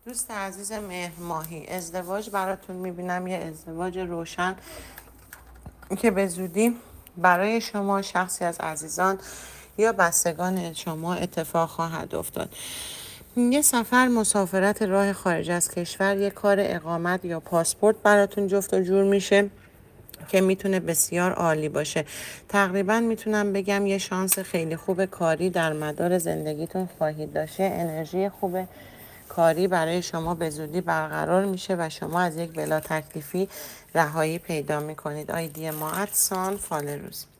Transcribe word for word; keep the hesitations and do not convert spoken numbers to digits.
دوست عزیز مهر ماهی، ازدواج براتون میبینم، یه ازدواج روشن که به زودی برای شما، شخصی از عزیزان یا بستگان شما اتفاق خواهد افتاد. یه سفر، مسافرت، راه خارج از کشور، یه کار اقامت یا پاسپورت براتون جفت و جور میشه که میتونه بسیار عالی باشه. تقریبا میتونم بگم یه شانس خیلی خوب کاری در مدار زندگیتون خواهید داشته. انرژی خوب کاری برای شما به زودی برقرار میشه و شما از یک بلا تکلیفی رهایی پیدا میکنید. آیدی ما ادسان فال روز.